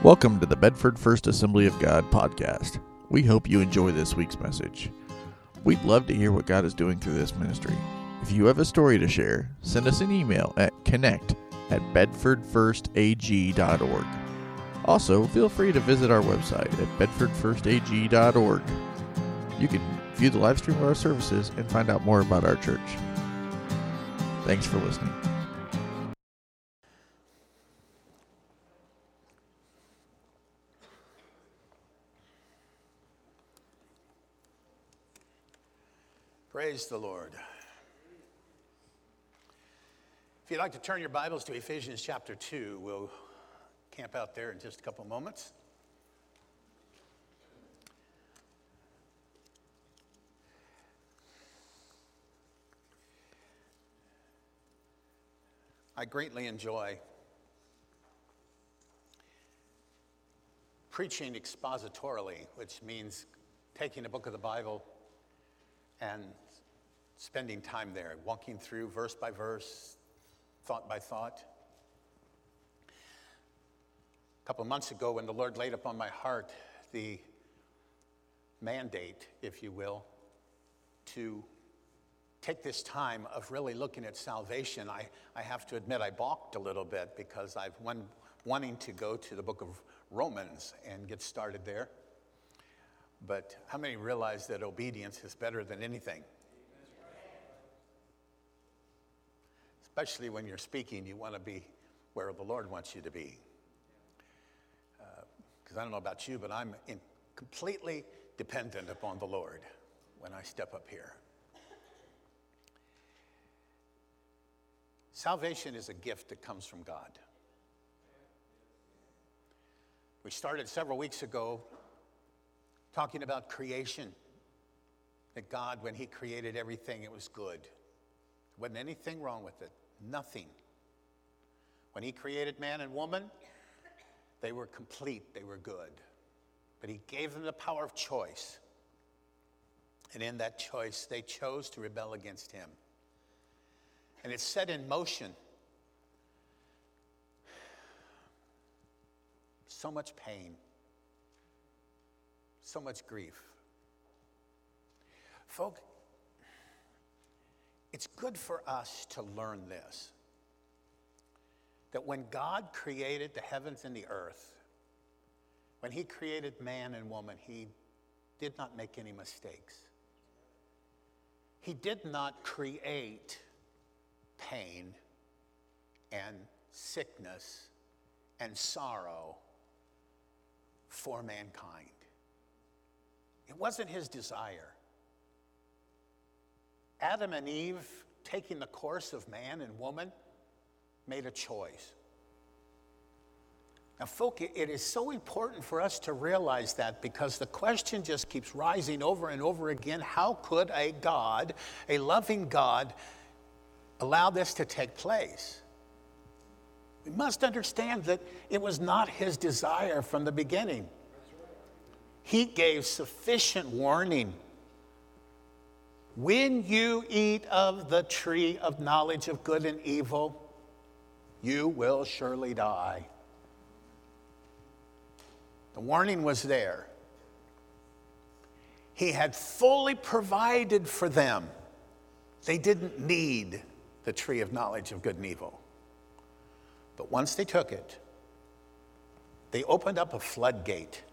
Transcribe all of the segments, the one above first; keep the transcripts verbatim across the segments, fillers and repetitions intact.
Welcome to the Bedford First Assembly of God podcast. We hope you enjoy this week's message. We'd love to hear what God is doing through this ministry. If you have a story to share, send us an email at connect at bedford first a g dot org. Also, feel free to visit our website at bedford first a g dot org. You can view the live stream of our services and find out more about our church. Thanks for listening. Praise the Lord. If you'd like to turn your Bibles to Ephesians chapter two, we'll camp out there in just a couple moments. I greatly enjoy preaching expositorily, which means taking a book of the Bible and spending time there, walking through verse by verse, thought by thought. A couple of months ago, when the Lord laid upon my heart the mandate, if you will, to take this time of really looking at salvation, I, I have to admit I balked a little bit because I've been wanting to go to the book of Romans and get started there. But how many realize that obedience is better than anything? Especially when you're speaking, you want to be where the Lord wants you to be. Because uh, I don't know about you, but I'm in completely dependent upon the Lord when I step up here. Salvation is a gift that comes from God. We started several weeks ago talking about creation, that God, when he created everything, it was good. There wasn't anything wrong with it, nothing. When he created man and woman, they were complete, they were good. But he gave them the power of choice. And in that choice, they chose to rebel against him. And it set in motion so much pain, so much grief. Folk, it's good for us to learn this, that when God created the heavens and the earth, when he created man and woman, he did not make any mistakes. He did not create pain and sickness and sorrow for mankind. It wasn't his desire. Adam and Eve, taking the course of man and woman, made a choice. Now, folk, it is so important for us to realize that, because the question just keeps rising over and over again: how could a God, a loving God, allow this to take place? We must understand that it was not his desire from the beginning. He gave sufficient warning. When you eat of the tree of knowledge of good and evil, you will surely die. The warning was there. He had fully provided for them. They didn't need the tree of knowledge of good and evil. But once they took it, they opened up a floodgate.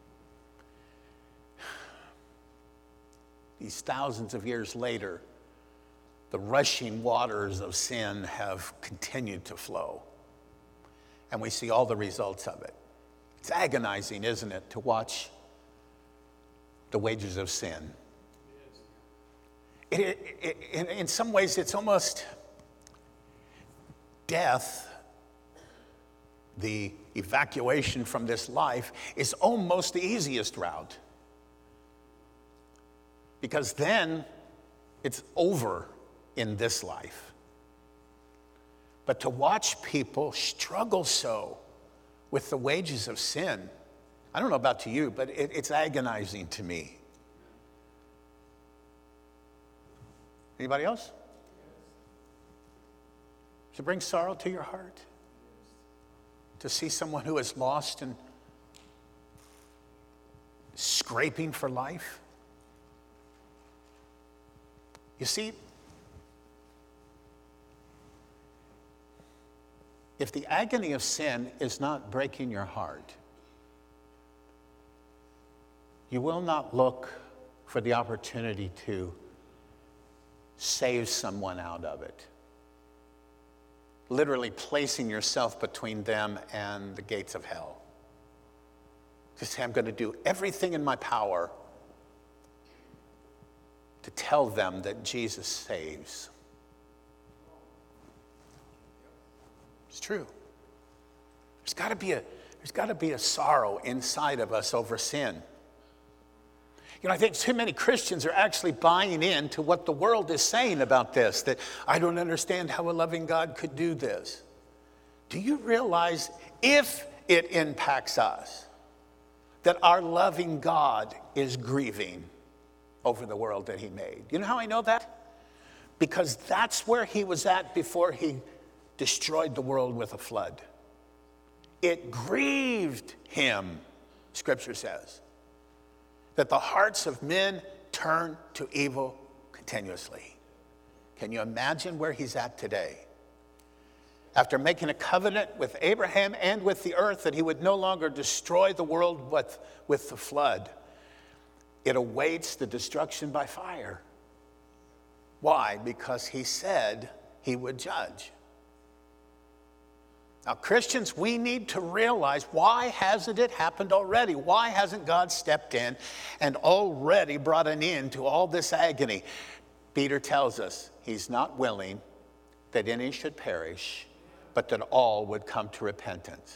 These thousands of years later, the rushing waters of sin have continued to flow. And we see all the results of it. It's agonizing, isn't it, to watch the wages of sin. It, it, it, in, in some ways, it's almost death. The evacuation from this life is almost the easiest route, because then it's over in this life. But to watch people struggle so with the wages of sin, I don't know about to you, but it, it's agonizing to me. Anybody else? Does it bring sorrow to your heart to see someone who is lost and scraping for life? You see, if the agony of sin is not breaking your heart, you will not look for the opportunity to save someone out of it. Literally placing yourself between them and the gates of hell. To say, I'm going to do everything in my power to tell them that Jesus saves. It's true. There's got to be a, there's got to be a sorrow inside of us over sin. You know, I think too many Christians are actually buying into what the world is saying about this, that I don't understand how a loving God could do this. Do you realize if it impacts us, that our loving God is grieving over the world that he made? You know how I know that? Because that's where he was at before he destroyed the world with a flood. It grieved him, Scripture says, that the hearts of men turn to evil continuously. Can you imagine where he's at today? After making a covenant with Abraham and with the earth that he would no longer destroy the world with, with the flood, it awaits the destruction by fire. Why? Because he said he would judge. Now, Christians, we need to realize, why hasn't it happened already? Why hasn't God stepped in and already brought an end to all this agony? Peter tells us he's not willing that any should perish, but that all would come to repentance.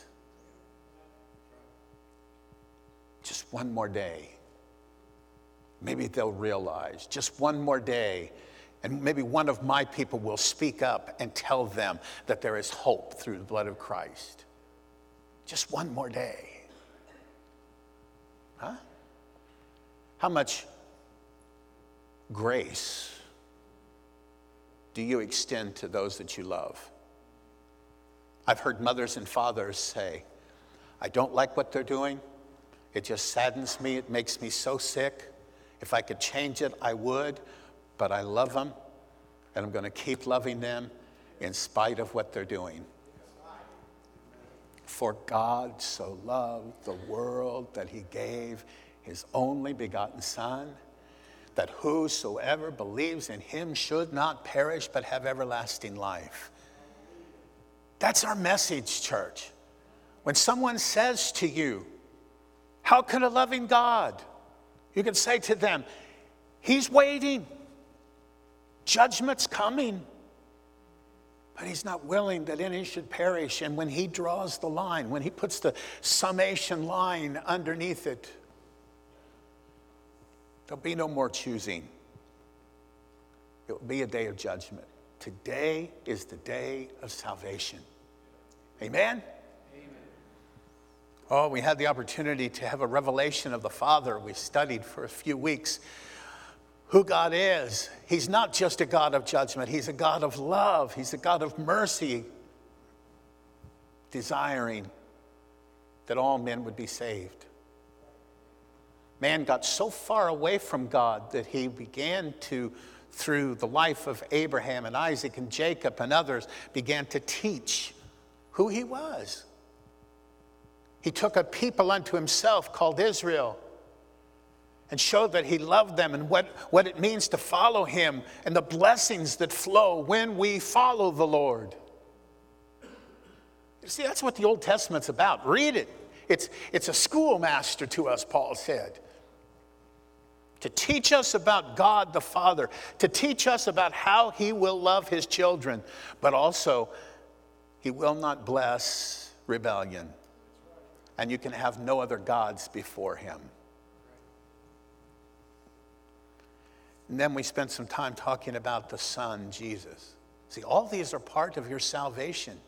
Just one more day. Maybe they'll realize, just one more day. And maybe one of my people will speak up and tell them that there is hope through the blood of Christ. Just one more day. Huh? How much grace do you extend to those that you love? I've heard mothers and fathers say, I don't like what they're doing. It just saddens me. It makes me so sick. If I could change it, I would. But I love them, and I'm going to keep loving them in spite of what they're doing. For God so loved the world that he gave his only begotten Son, that whosoever believes in him should not perish but have everlasting life. That's our message, church. When someone says to you, how can a loving God? You can say to them, he's waiting. Judgment's coming, but he's not willing that any should perish. And when he draws the line, when he puts the summation line underneath it, there'll be no more choosing. It will be a day of judgment. Today is the day of salvation. Amen? Amen. Oh, we had the opportunity to have a revelation of the Father. We studied for a few weeks who God is. He's not just a God of judgment. He's a God of love. He's a God of mercy, desiring that all men would be saved. Man got so far away from God that he began to, through the life of Abraham and Isaac and Jacob and others, began to teach who he was. He took a people unto himself called Israel, and showed that he loved them and what, what it means to follow him and the blessings that flow when we follow the Lord. You see, that's what the Old Testament's about. Read it. It's, it's a schoolmaster to us, Paul said. To teach us about God the Father, to teach us about how he will love his children, but also he will not bless rebellion. And you can have no other gods before him. And then we spent some time talking about the Son, Jesus. See, all these are part of your salvation.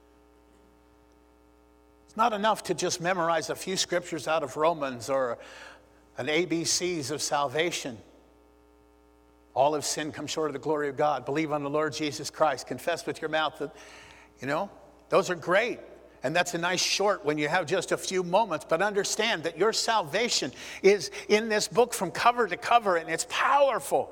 It's not enough to just memorize a few scriptures out of Romans or an A B Cs of salvation. All have sinned, come short of the glory of God. Believe on the Lord Jesus Christ. Confess with your mouth that, you know, those are great. And that's a nice short when you have just a few moments, but understand that your salvation is in this book from cover to cover, and it's powerful.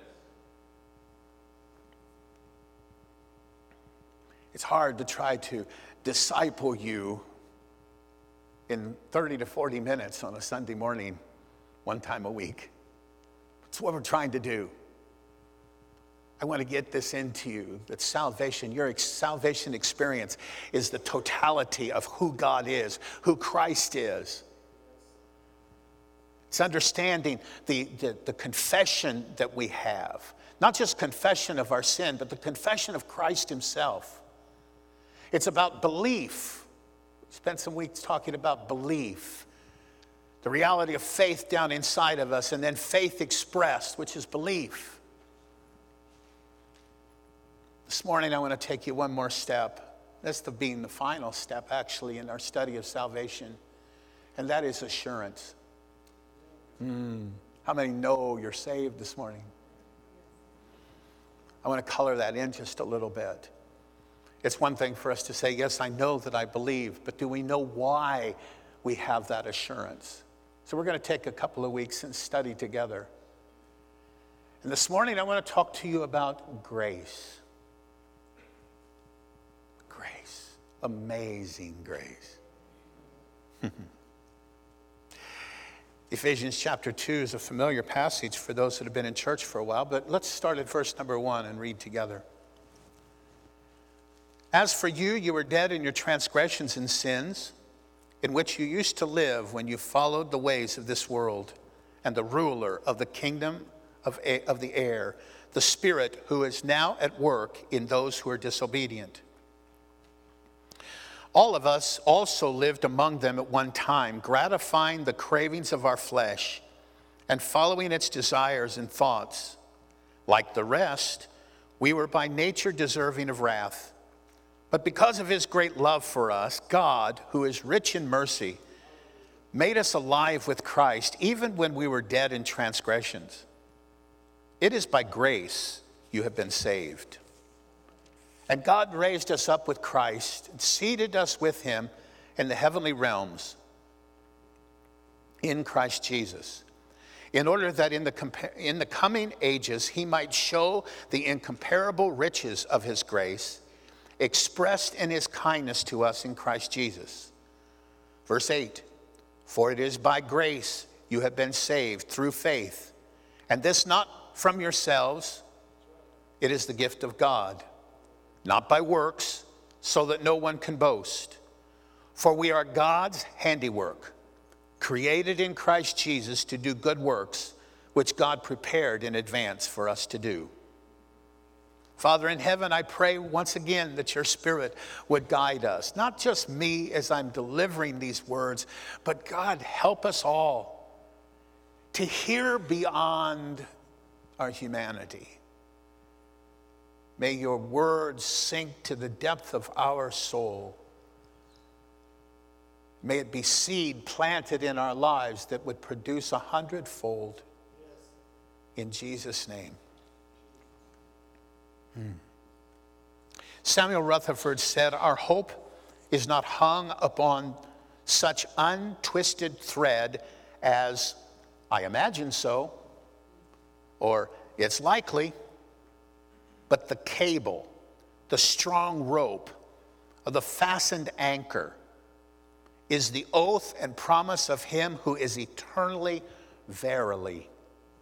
It's hard to try to disciple you in thirty to forty minutes on a Sunday morning, one time a week. That's what we're trying to do. I want to get this into you, that salvation, your ex- salvation experience is the totality of who God is, who Christ is. It's understanding the, the, the confession that we have. Not just confession of our sin, but the confession of Christ himself. It's about belief. We spent some weeks talking about belief. The reality of faith down inside of us, and then faith expressed, which is belief. This morning, I want to take you one more step. That's the being the final step, actually, in our study of salvation. And that is assurance. Mm. How many know you're saved this morning? I want to color that in just a little bit. It's one thing for us to say, yes, I know that I believe, but do we know why we have that assurance? So we're going to take a couple of weeks and study together. And this morning, I want to talk to you about grace. Grace. Amazing grace. Ephesians chapter two is a familiar passage for those that have been in church for a while, but let's start at verse number one and read together. As for you, you were dead in your transgressions and sins, in which you used to live when you followed the ways of this world and the ruler of the kingdom of, a- of the air, the Spirit who is now at work in those who are disobedient. All of us also lived among them at one time, gratifying the cravings of our flesh and following its desires and thoughts. Like the rest, we were by nature deserving of wrath. But because of his great love for us, God, who is rich in mercy, made us alive with Christ, even when we were dead in transgressions. It is by grace you have been saved. And God raised us up with Christ and seated us with him in the heavenly realms in Christ Jesus, in order that in the, compa- in the coming ages he might show the incomparable riches of his grace, expressed in his kindness to us in Christ Jesus. Verse eight, for it is by grace you have been saved through faith, and this not from yourselves, it is the gift of God, not by works, so that no one can boast. For we are God's handiwork, created in Christ Jesus to do good works, which God prepared in advance for us to do. Father in heaven, I pray once again that your Spirit would guide us. Not just me as I'm delivering these words, but God, help us all to hear beyond our humanity. May your words sink to the depth of our soul. May it be seed planted in our lives that would produce a hundredfold. In Jesus' name. Hmm. Samuel Rutherford said, our hope is not hung upon such untwisted thread as, I imagine so, or it's likely, but the cable, the strong rope, or the fastened anchor is the oath and promise of him who is eternally, verily.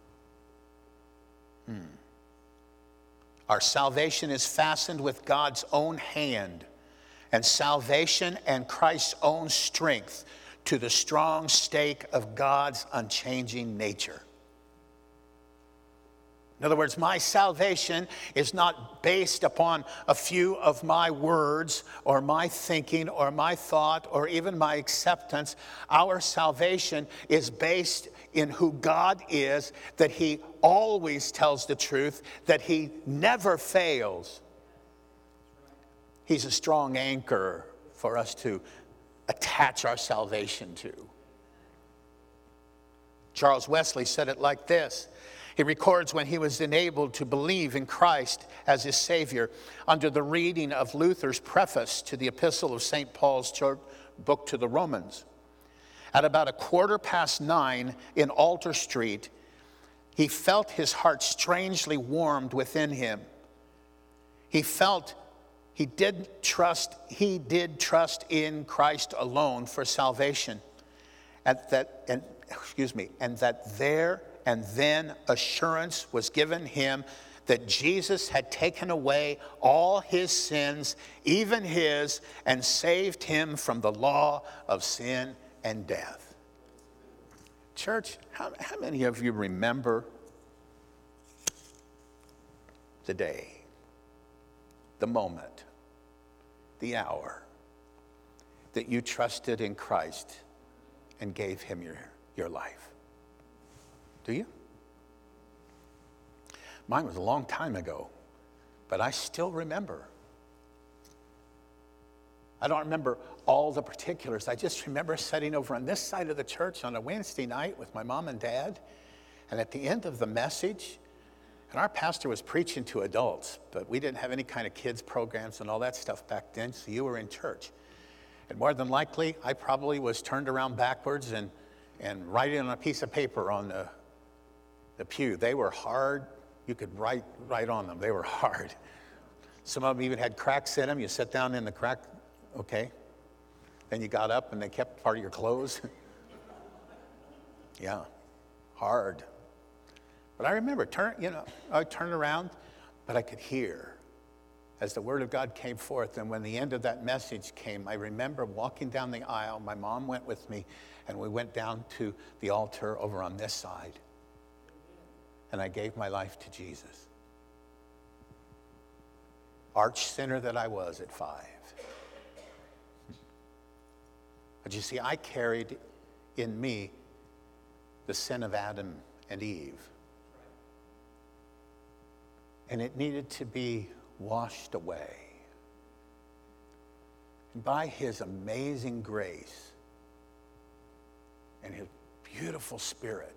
Hmm. Our salvation is fastened with God's own hand, and salvation and Christ's own strength to the strong stake of God's unchanging nature. In other words, my salvation is not based upon a few of my words or my thinking or my thought or even my acceptance. Our salvation is based in who God is, that he always tells the truth, that he never fails. He's a strong anchor for us to attach our salvation to. Charles Wesley said it like this. He records when he was enabled to believe in Christ as his Savior under the reading of Luther's preface to the Epistle of Saint Paul's church book to the Romans. At about a quarter past nine in Alter Street, he felt his heart strangely warmed within him. He felt he did trust, he did trust in Christ alone for salvation. At that, and excuse me, and that there and then assurance was given him that Jesus had taken away all his sins, even his, and saved him from the law of sin and death. Church, how, how many of you remember the day, the moment, the hour that you trusted in Christ and gave him your, your life? Do you? Mine was a long time ago, but I still remember. I don't remember all the particulars. I just remember sitting over on this side of the church on a Wednesday night with my mom and dad, and at the end of the message, and our pastor was preaching to adults, but we didn't have any kind of kids programs and all that stuff back then, so you were in church. And more than likely, I probably was turned around backwards and, and writing on a piece of paper on the The pew. They were hard. You could write write on them. They were hard. Some of them even had cracks in them. You sat down in the crack, okay. Then you got up and they kept part of your clothes. Yeah, hard. But I remember, turn, you know, I would turn around, but I could hear as the word of God came forth. And when the end of that message came, I remember walking down the aisle. My mom went with me, and we went down to the altar over on this side. And I gave my life to Jesus. Arch sinner that I was at five. But you see, I carried in me the sin of Adam and Eve. And it needed to be washed away. And by his amazing grace and his beautiful Spirit,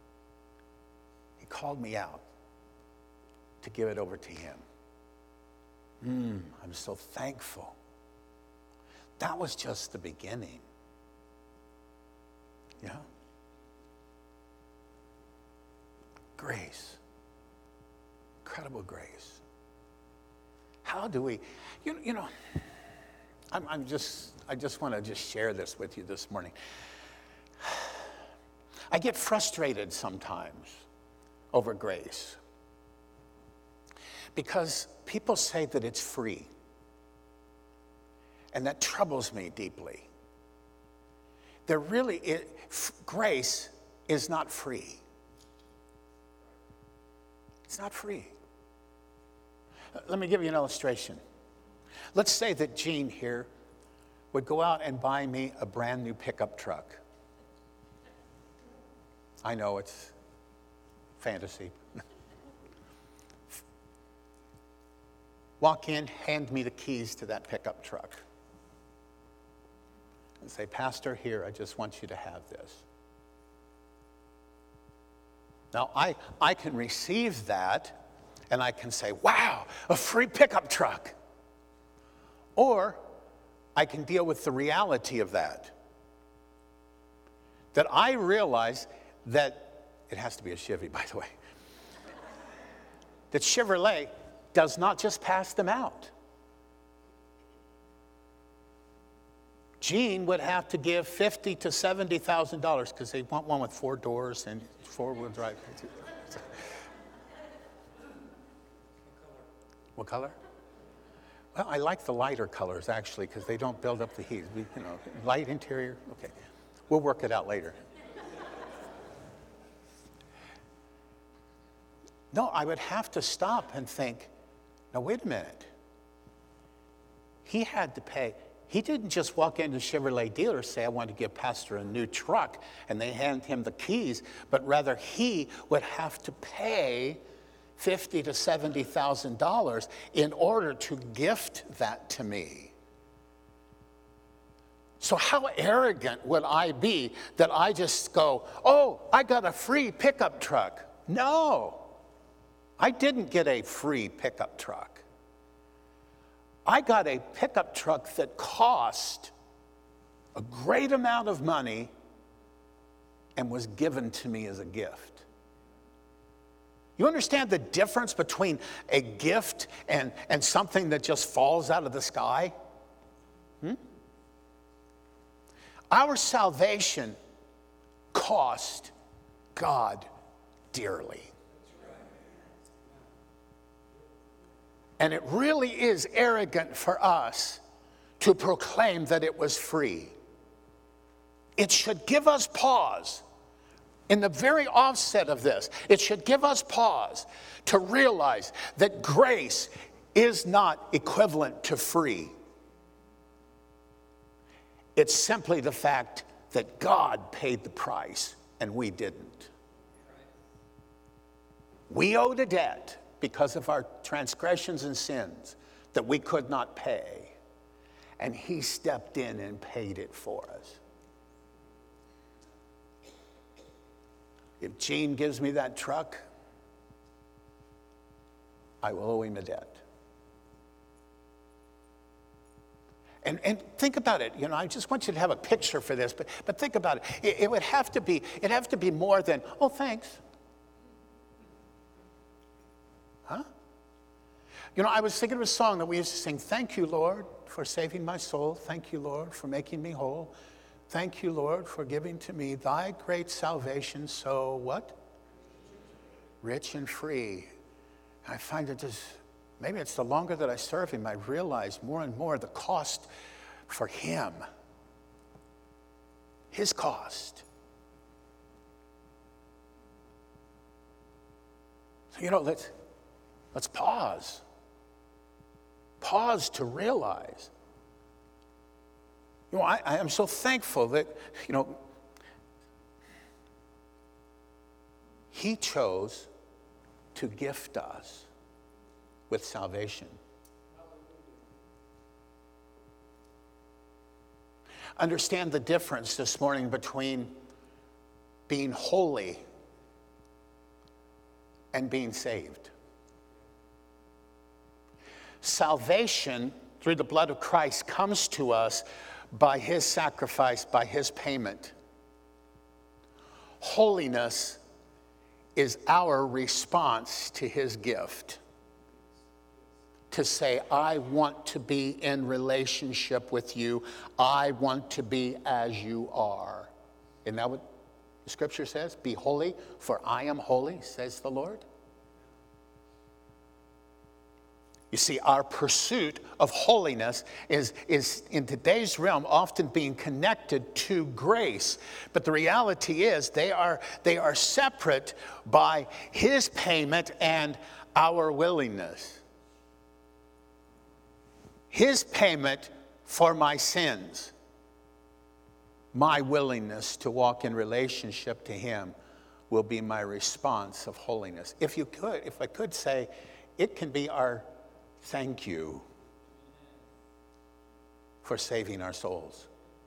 called me out to give it over to him. Mm, I'm so thankful. That was just the beginning. Yeah. Grace. Incredible grace. How do we, you, you know, I'm, I'm just, I just want to just share this with you this morning. I get frustrated sometimes over grace because people say that it's free, and that troubles me deeply. There really is, f- grace is not free. It's not free. Let me give you an illustration. Let's say that Gene here would go out and buy me a brand new pickup truck. I know it's fantasy. Walk in, hand me the keys to that pickup truck. And say, Pastor, here, I just want you to have this. Now, I, I can receive that, and I can say, wow, a free pickup truck. Or I can deal with the reality of that. That I realize that, it has to be a Chevy, by the way, that Chevrolet does not just pass them out. Gene would have to give fifty thousand to seventy thousand dollars because they want one with four doors and four-wheel drive. What color? Well, I like the lighter colors, actually, because they don't build up the heat. We, you know, light interior, okay. We'll work it out later. No, I would have to stop and think, now, wait a minute. He had to pay. He didn't just walk into Chevrolet dealer and say, I want to give Pastor a new truck, and they hand him the keys, but rather he would have to pay fifty thousand to seventy thousand dollars in order to gift that to me. So how arrogant would I be that I just go, oh, I got a free pickup truck. No, I didn't get a free pickup truck. I got a pickup truck that cost a great amount of money and was given to me as a gift. You understand the difference between a gift and, and something that just falls out of the sky? Hmm? Our salvation cost God dearly. And it really is arrogant for us to proclaim that it was free. It should give us pause. In the very offset of this, it should give us pause to realize that grace is not equivalent to free. It's simply the fact that God paid the price and we didn't. We owed a debt because of our transgressions and sins that we could not pay. And he stepped in and paid it for us. If Gene gives me that truck, I will owe him a debt. And, and think about it. You know, I just want you to have a picture for this, but, but think about it. it. It would have to be, it'd have to be more than, oh, thanks. Huh? You know, I was thinking of a song that we used to sing, thank you, Lord, for saving my soul. Thank you, Lord, for making me whole. Thank you, Lord, for giving to me thy great salvation. So what? Rich and free. I find it just, maybe it's the longer that I serve him, I realize more and more the cost for him. His cost. So, you know, let's, let's pause. Pause to realize. You know, I, I am so thankful that, you know, he chose to gift us with salvation. Understand the difference this morning between being holy and being saved. Salvation through the blood of Christ comes to us by his sacrifice, by his payment. Holiness is our response to his gift. To say, I want to be in relationship with you. I want to be as you are. Isn't that what the scripture says? Be holy, for I am holy, says the Lord. You see, our pursuit of holiness is, is in today's realm often being connected to grace. But the reality is they are, they are separate by his payment and our willingness. His payment for my sins, my willingness to walk in relationship to him will be my response of holiness. If you could, if I could say, it can be our thank you for saving our souls.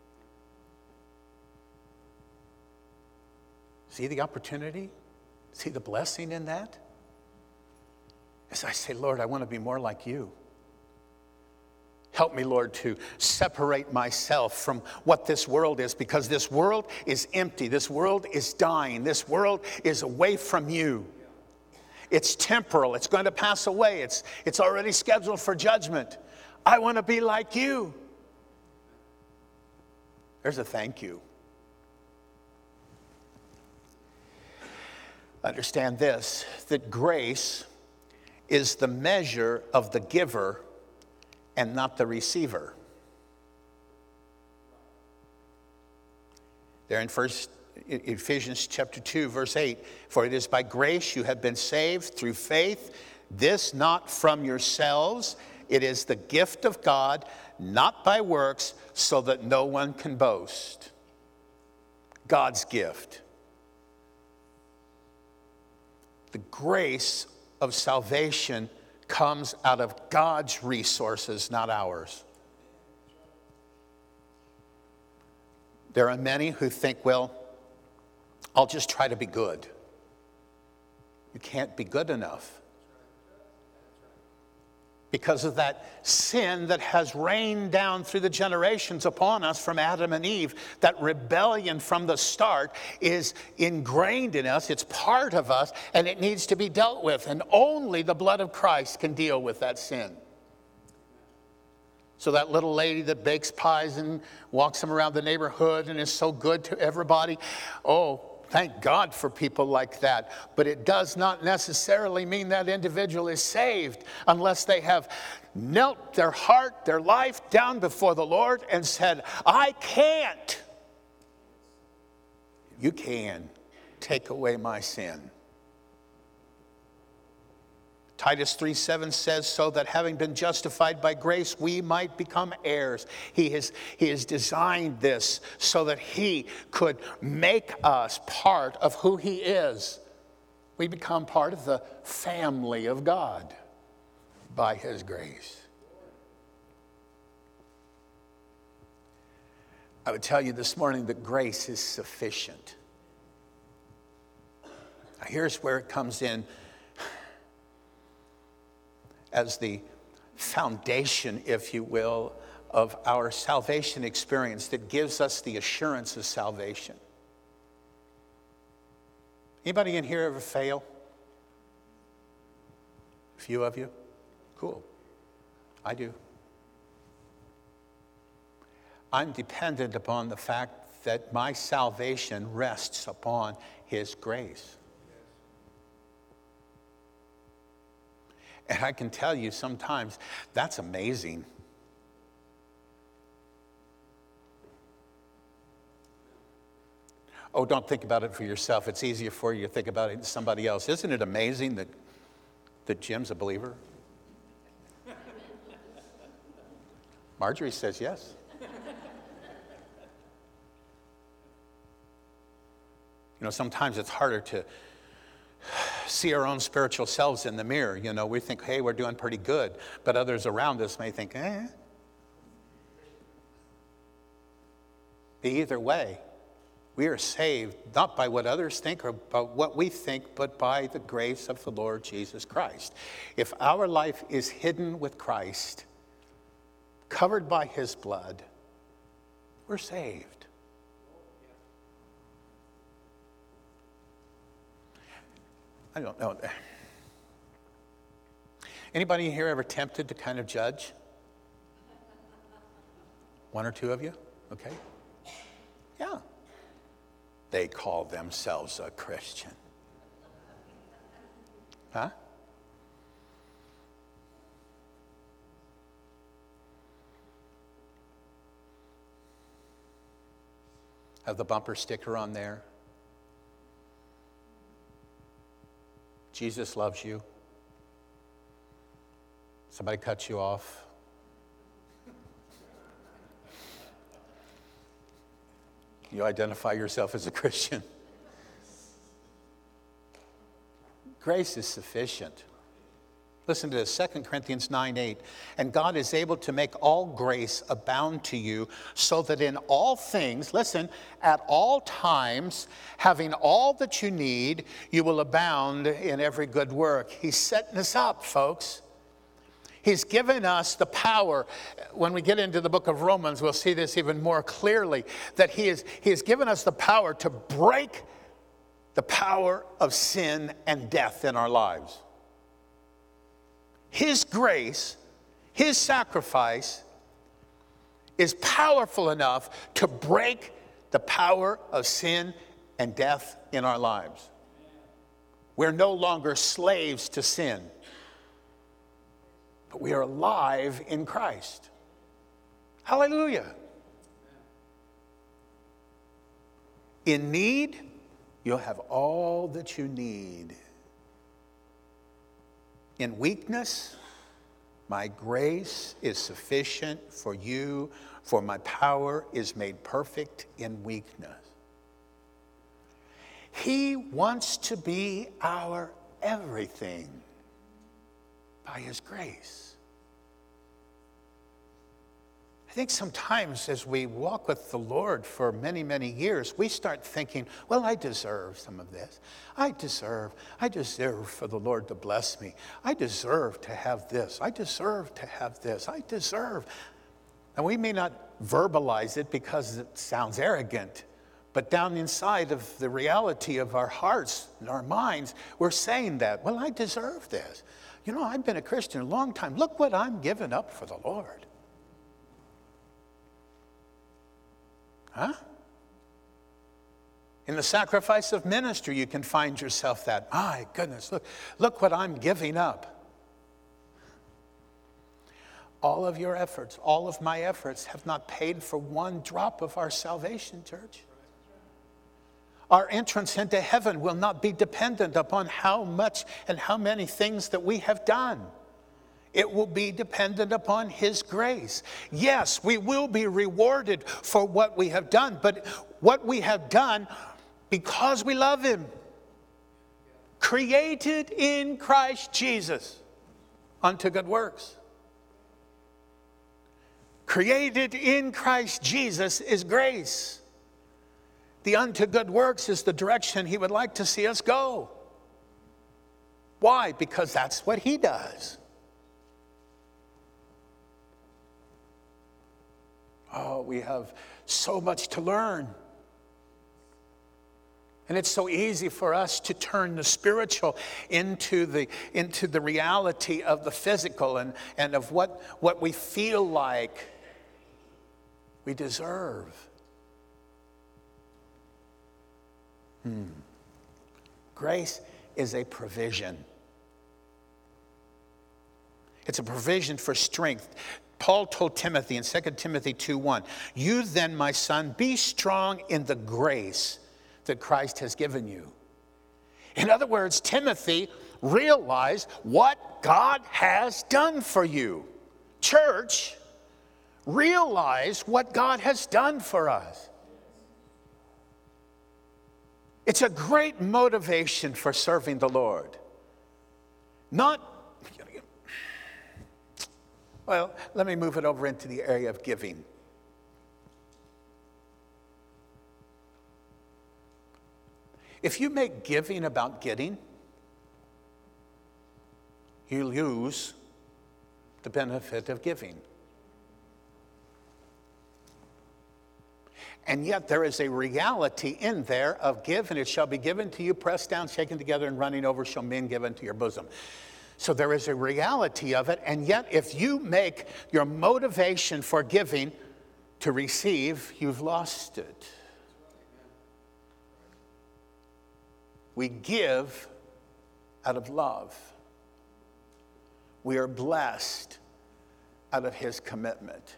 See the opportunity? See the blessing in that? As I say, Lord, I want to be more like you. Help me, Lord, to separate myself from what this world is, because this world is empty. This world is dying. This world is away from you. It's temporal. It's going to pass away. It's, it's already scheduled for judgment. I want to be like you. There's a thank you. Understand this, that grace is the measure of the giver and not the receiver. There in First Ephesians chapter two, verse eight, for it is by grace you have been saved through faith, this not from yourselves, it is the gift of God, not by works, so that no one can boast. God's gift. The grace of salvation comes out of God's resources, not ours. There are many who think, well, I'll just try to be good. You can't be good enough. Because of that sin that has rained down through the generations upon us from Adam and Eve, that rebellion from the start is ingrained in us, it's part of us, and it needs to be dealt with. And only the blood of Christ can deal with that sin. So that little lady that bakes pies and walks them around the neighborhood and is so good to everybody, oh, thank God for people like that. But it does not necessarily mean that individual is saved unless they have knelt their heart, their life down before the Lord and said, I can't. You can take away my sin. Titus three seven says, so that having been justified by grace, we might become heirs. He has, he has designed this so that he could make us part of who he is. We become part of the family of God by his grace. I would tell you this morning that grace is sufficient. Now here's where it comes in as the foundation, if you will, of our salvation experience that gives us the assurance of salvation. Anybody in here ever fail? A few of you? Cool. I do. I'm dependent upon the fact that my salvation rests upon his grace. And I can tell you sometimes that's amazing. Oh, don't think about it for yourself. It's easier for you to think about it than somebody else. Isn't it amazing that, that Jim's a believer? Marjorie says yes. You know, sometimes it's harder to see our own spiritual selves in the mirror. You know, we think, hey, we're doing pretty good. But others around us may think, eh. But either way, we are saved not by what others think or by what we think, but by the grace of the Lord Jesus Christ. If our life is hidden with Christ, covered by his blood, we're saved. I don't know. Anybody here ever tempted to kind of judge? One or two of you? Okay. Yeah. They call themselves a Christian. Huh? Have the bumper sticker on there. Jesus loves you. Somebody cuts you off. You identify yourself as a Christian. Grace is sufficient. Listen to this, Second Corinthians nine eight. And God is able to make all grace abound to you, so that in all things, listen, at all times, having all that you need, you will abound in every good work. He's setting us up, folks. He's given us the power. When we get into the book of Romans, we'll see this even more clearly, that he, is, he has given us the power to break the power of sin and death in our lives. His grace, his sacrifice is powerful enough to break the power of sin and death in our lives. We're no longer slaves to sin, but we are alive in Christ. Hallelujah. In need, you'll have all that you need. In weakness, my grace is sufficient for you, for my power is made perfect in weakness. He wants to be our everything by his grace. I think sometimes as we walk with the Lord for many, many years, we start thinking, well, I deserve some of this. I deserve, I deserve for the Lord to bless me. I deserve to have this. I deserve to have this. I deserve. And we may not verbalize it because it sounds arrogant, but down inside of the reality of our hearts and our minds, we're saying that, well, I deserve this. You know, I've been a Christian a long time. Look what I'm giving up for the Lord. Huh? In the sacrifice of ministry, you can find yourself that, my goodness, look, look what I'm giving up. All of your efforts, all of my efforts have not paid for one drop of our salvation, church. Our entrance into heaven will not be dependent upon how much and how many things that we have done. It will be dependent upon His grace. Yes, we will be rewarded for what we have done, but what we have done because we love Him. Created in Christ Jesus unto good works. Created in Christ Jesus is grace. The unto good works is the direction He would like to see us go. Why? Because that's what He does. Oh, we have so much to learn. And it's so easy for us to turn the spiritual into the, into the reality of the physical and, and of what, what we feel like we deserve. Hmm. Grace is a provision. It's a provision for strength. Paul told Timothy in Second Timothy two one, you then, my son, be strong in the grace that Christ has given you. In other words, Timothy, realize what God has done for you. Church, realize what God has done for us. It's a great motivation for serving the Lord. Not Well, let me move it over into the area of giving. If you make giving about getting, you lose the benefit of giving. And yet there is a reality in there of give, and it shall be given to you, pressed down, shaken together, and running over shall men give unto your bosom. So there is a reality of it, and yet if you make your motivation for giving to receive, you've lost it. We give out of love. We are blessed out of His commitment.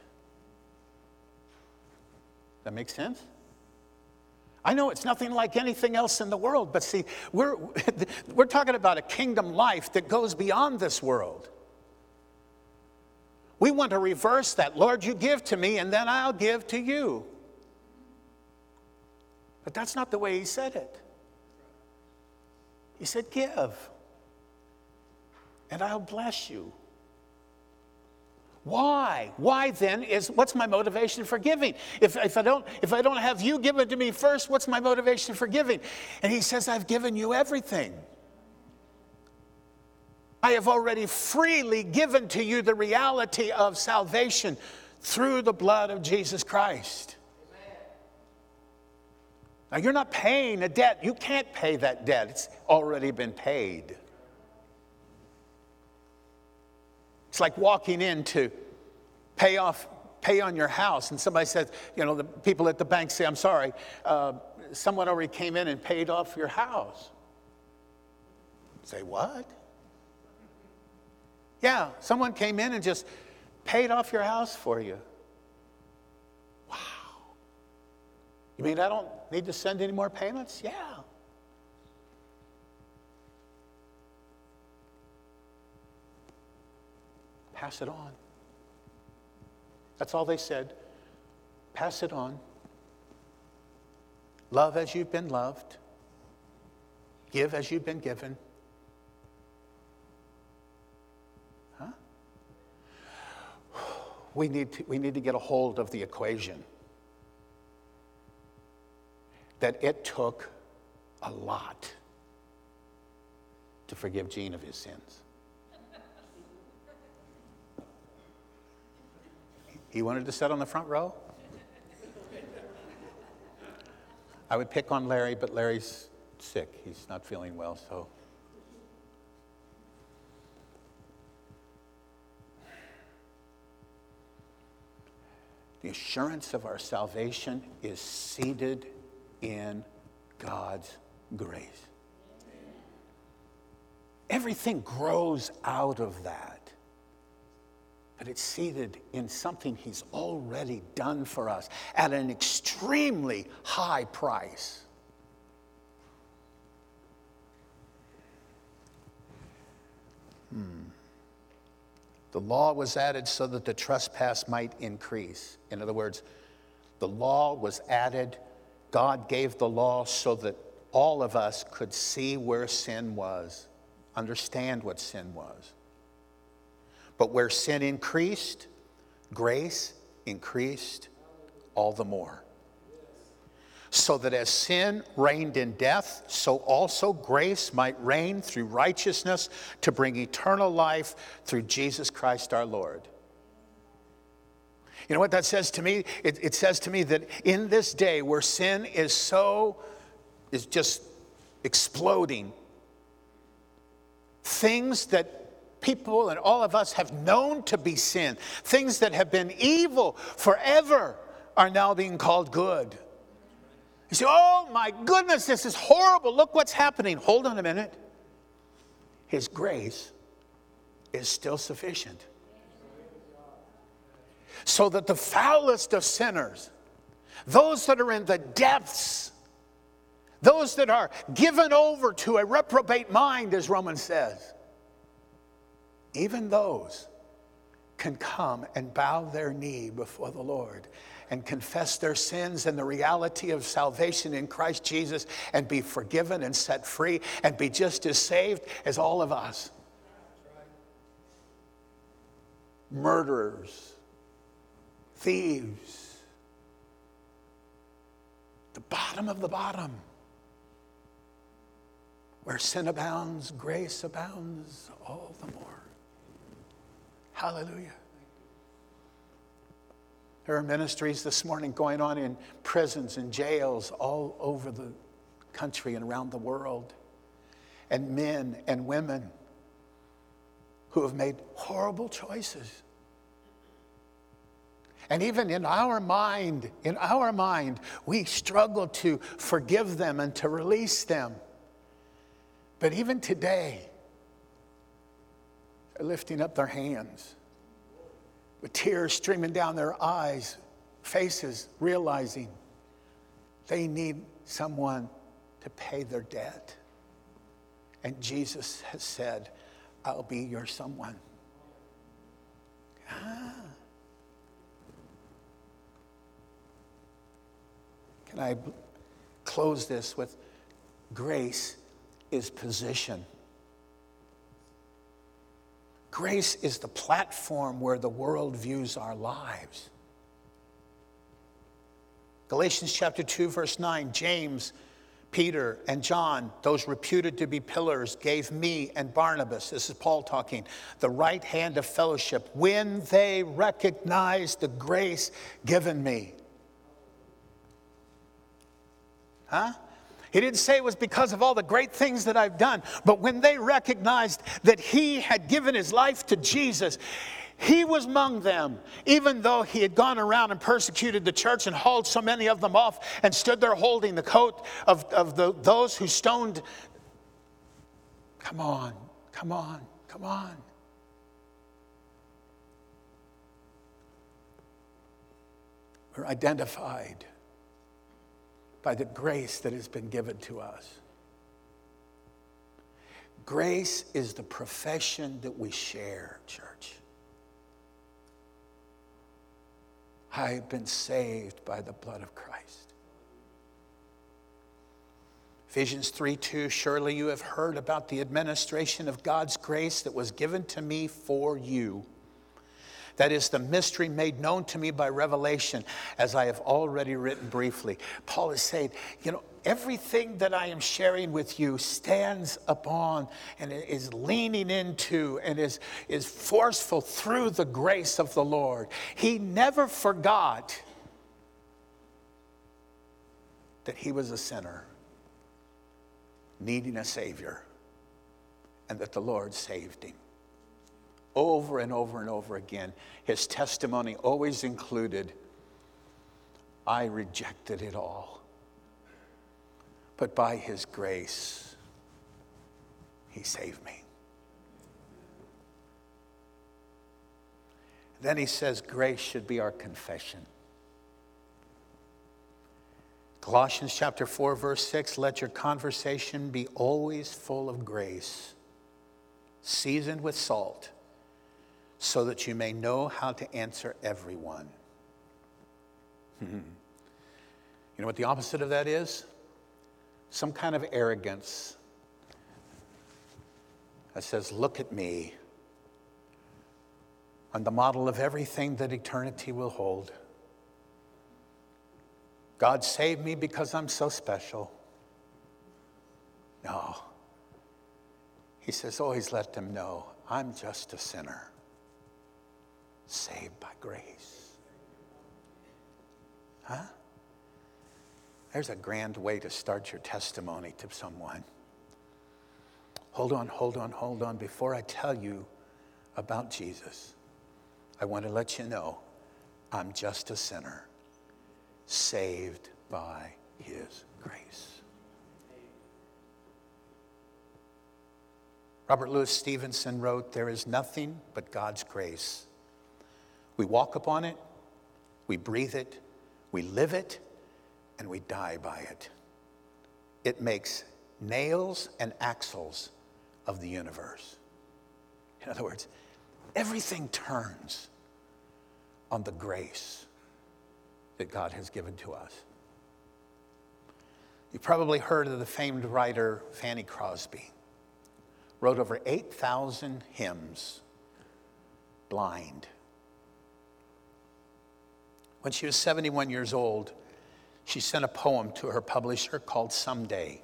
That makes sense? I know it's nothing like anything else in the world, but see, we're, we're talking about a kingdom life that goes beyond this world. We want to reverse that. Lord, you give to me, and then I'll give to you. But that's not the way He said it. He said, give, and I'll bless you. Why? Why then is, what's my motivation for giving? If, if, I don't, if I don't have you give it to me first, what's my motivation for giving? And He says, I've given you everything. I have already freely given to you the reality of salvation through the blood of Jesus Christ. Amen. Now, you're not paying a debt. You can't pay that debt. It's already been paid. It's like walking in to pay off, pay on your house, and somebody says, you know, the people at the bank say, I'm sorry, uh, someone already came in and paid off your house. Say, what? Yeah, someone came in and just paid off your house for you. Wow. You mean I don't need to send any more payments? Yeah. Pass it on. That's all they said. Pass it on. Love as you've been loved. Give as you've been given. Huh? we need to, we need to get a hold of the equation that it took a lot to forgive Gene of his sins. He wanted to sit on the front row. I would pick on Larry, but Larry's sick. He's not feeling well, so. The assurance of our salvation is seated in God's grace. Everything grows out of that. But it's seated in something he's already done for us at an extremely high price. Hmm. The law was added so that the trespass might increase. In other words, the law was added. God gave the law so that all of us could see where sin was, understand what sin was. But where sin increased, grace increased all the more. So that as sin reigned in death, so also grace might reign through righteousness to bring eternal life through Jesus Christ our Lord. You know what that says to me? It, it says to me that in this day where sin is so, is just exploding, things that people and all of us have known to be sin, things that have been evil forever, are now being called good. You say, oh my goodness, this is horrible. Look what's happening. Hold on a minute. His grace is still sufficient. So that the foulest of sinners, those that are in the depths, those that are given over to a reprobate mind, as Romans says, even those can come and bow their knee before the Lord and confess their sins and the reality of salvation in Christ Jesus and be forgiven and set free and be just as saved as all of us. Murderers, thieves, the bottom of the bottom. Where sin abounds, grace abounds all the more. Hallelujah. There are ministries this morning going on in prisons and jails all over the country and around the world. And men and women who have made horrible choices. And even in our mind, in our mind, we struggle to forgive them and to release them. But even today, they're lifting up their hands with tears streaming down their eyes, faces, realizing they need someone to pay their debt. And Jesus has said, I'll be your someone. Ah. Can I close this with grace is position. Grace is the platform where the world views our lives. Galatians chapter two, verse nine, James, Peter, and John, those reputed to be pillars, gave me and Barnabas, this is Paul talking, the right hand of fellowship when they recognized the grace given me. Huh? He didn't say it was because of all the great things that I've done, but when they recognized that he had given his life to Jesus, he was among them, even though he had gone around and persecuted the church and hauled so many of them off and stood there holding the coat of, of the, those who stoned. Come on, come on, come on. We're identified by the grace that has been given to us. Grace is the profession that we share, church. I have been saved by the blood of Christ. Ephesians three two, surely you have heard about the administration of God's grace that was given to me for you. That is the mystery made known to me by revelation, as I have already written briefly. Paul is saying, you know, everything that I am sharing with you stands upon and is leaning into and is, is forceful through the grace of the Lord. He never forgot that he was a sinner, needing a Savior, and that the Lord saved him. Over and over and over again, his testimony always included, I rejected it all. But by his grace, he saved me. Then he says grace should be our confession. Colossians chapter four, verse six, let your conversation be always full of grace, seasoned with salt, so that you may know how to answer everyone. You know what the opposite of that is? Some kind of arrogance that says, look at me, on the model of everything that eternity will hold. God saved me because I'm so special. No. He says, always let them know, I'm just a sinner, saved by grace. Huh? There's a grand way to start your testimony to someone. Hold on, hold on, hold on. Before I tell you about Jesus, I want to let you know I'm just a sinner, saved by his grace. Robert Louis Stevenson wrote, there is nothing but God's grace. We walk upon it, we breathe it, we live it, and we die by it. It makes nails and axles of the universe. In other words, everything turns on the grace that God has given to us. You've probably heard of the famed writer Fanny Crosby. Wrote over eight thousand hymns, blind. When she was seventy-one years old, she sent a poem to her publisher called Someday.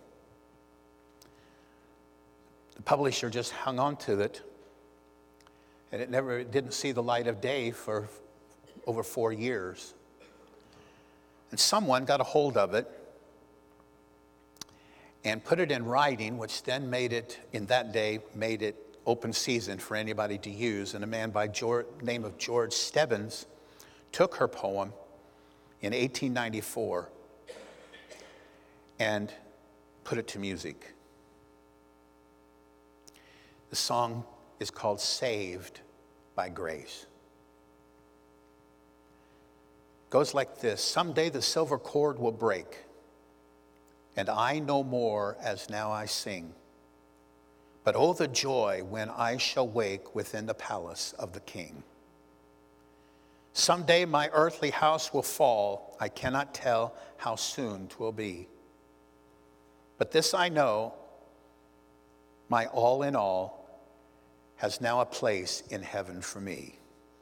The publisher just hung on to it, and it never it didn't see the light of day for over four years. And someone got a hold of it and put it in writing, which then made it, in that day, made it open season for anybody to use. And a man by George, name of George Stebbins took her poem in eighteen ninety-four and put it to music. The song is called Saved by Grace. Goes like this: someday the silver cord will break, and I no more as now I sing. But oh, the joy when I shall wake within the palace of the King. Someday my earthly house will fall. I cannot tell how soon 'twill be. But this I know, my all in all has now a place in heaven for me.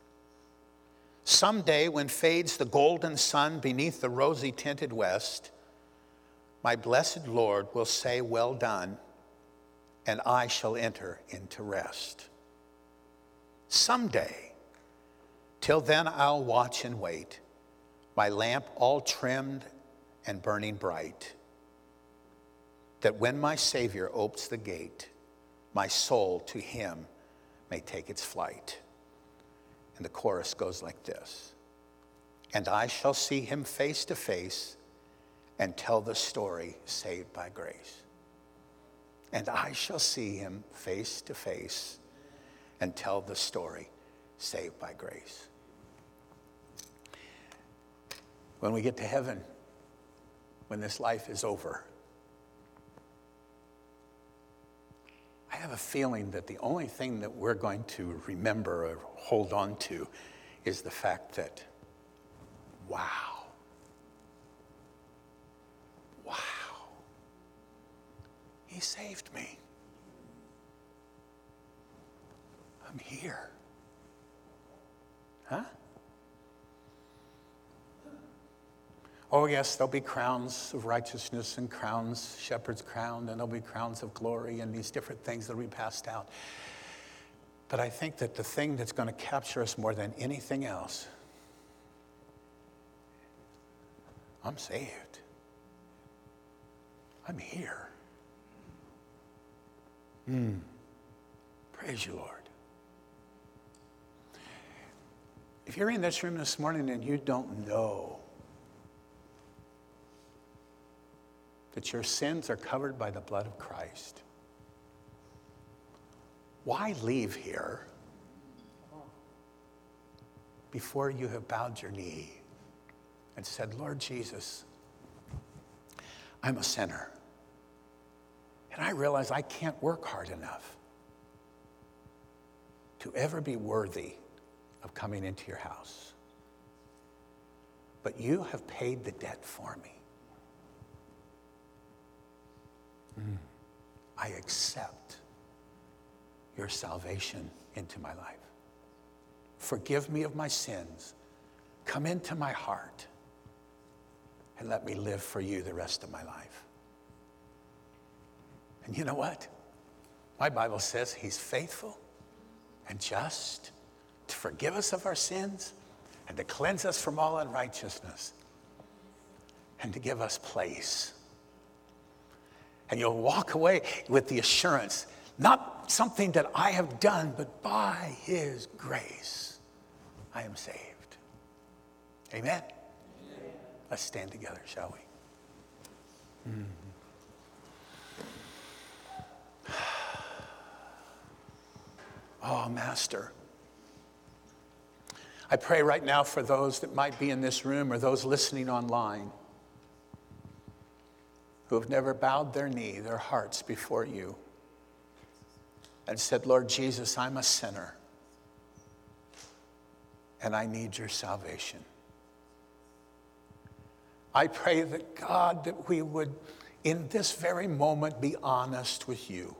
Someday when fades the golden sun beneath the rosy tinted west, my blessed Lord will say, well done, and I shall enter into rest. Someday, till then I'll watch and wait, my lamp all trimmed and burning bright, that when my Savior opes the gate, my soul to him may take its flight. And the chorus goes like this: and I shall see him face to face and tell the story saved by grace. And I shall see him face to face and tell the story saved by grace. When we get to heaven, when this life is over, I have a feeling that the only thing that we're going to remember or hold on to is the fact that, wow, wow, he saved me. I'm here. Huh? Oh, yes, there'll be crowns of righteousness and crowns, shepherd's crown, and there'll be crowns of glory and these different things that will be passed out. But I think that the thing that's going to capture us more than anything else, I'm saved. I'm here. Mm. Praise you, Lord. If you're in this room this morning and you don't know that your sins are covered by the blood of Christ, why leave here before you have bowed your knee and said, Lord Jesus, I'm a sinner, and I realize I can't work hard enough to ever be worthy of coming into your house. But you have paid the debt for me. Mm. I accept your salvation into my life. Forgive me of my sins. Come into my heart and let me live for you the rest of my life. And you know what? My Bible says he's faithful and just to forgive us of our sins and to cleanse us from all unrighteousness and to give us place. And you'll walk away with the assurance, not something that I have done, but by his grace, I am saved. Amen? Amen. Let's stand together, shall we? Mm. Oh, Master. I pray right now for those that might be in this room or those listening online who have never bowed their knee, their hearts before you and said, Lord Jesus, I'm a sinner and I need your salvation. I pray that, God, that we would, in this very moment, be honest with you.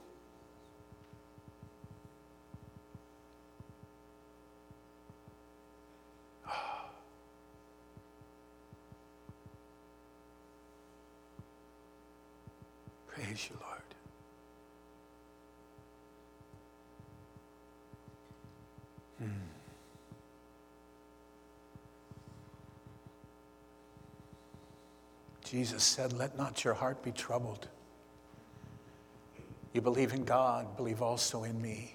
Praise you, Lord. Hmm. Jesus said, let not your heart be troubled. You believe in God, believe also in me.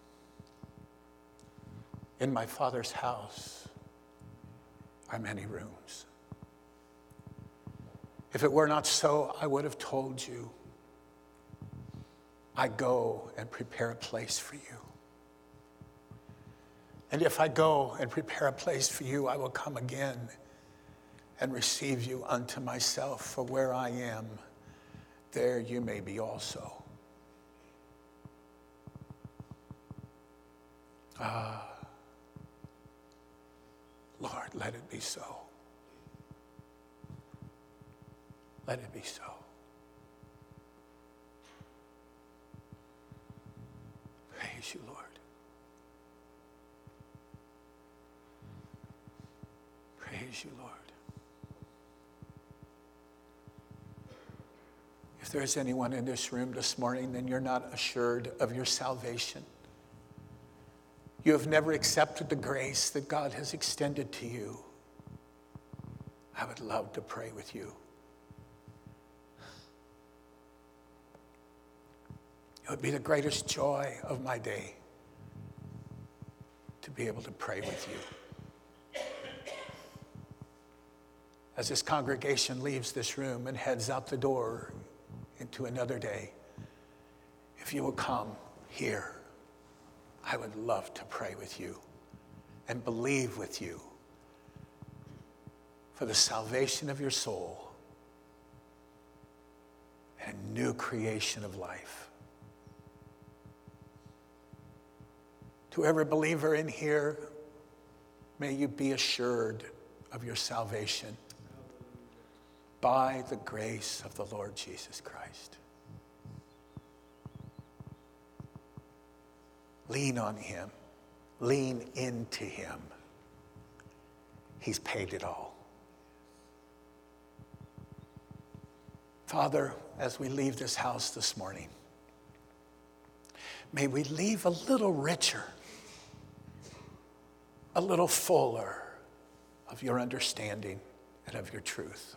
In my Father's house are many rooms. If it were not so, I would have told you. I go and prepare a place for you. And if I go and prepare a place for you, I will come again and receive you unto myself. For where I am, there you may be also. Ah, Lord, let it be so. Let it be so. Praise you, Lord. Praise you, Lord. If there is anyone in this room this morning, then you're not assured of your salvation. You have never accepted the grace that God has extended to you. I would love to pray with you. It would be the greatest joy of my day to be able to pray with you. As this congregation leaves this room and heads out the door into another day, if you will come here, I would love to pray with you and believe with you for the salvation of your soul and a new creation of life. To every believer in here, may you be assured of your salvation by the grace of the Lord Jesus Christ. Lean on him. Lean into him. He's paid it all. Father, as we leave this house this morning, may we leave a little richer, a little fuller of your understanding and of your truth.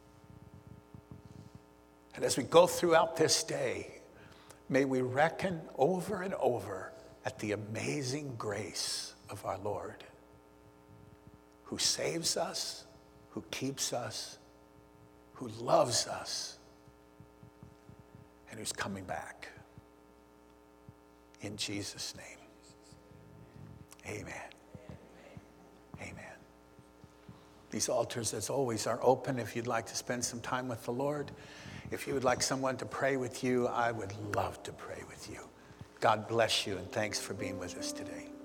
And as we go throughout this day, may we reckon over and over at the amazing grace of our Lord, who saves us, who keeps us, who loves us, and who's coming back. In Jesus' name, amen. Amen. These altars, as always, are open if you'd like to spend some time with the Lord. If you would like someone to pray with you, I would love to pray with you. God bless you, and thanks for being with us today.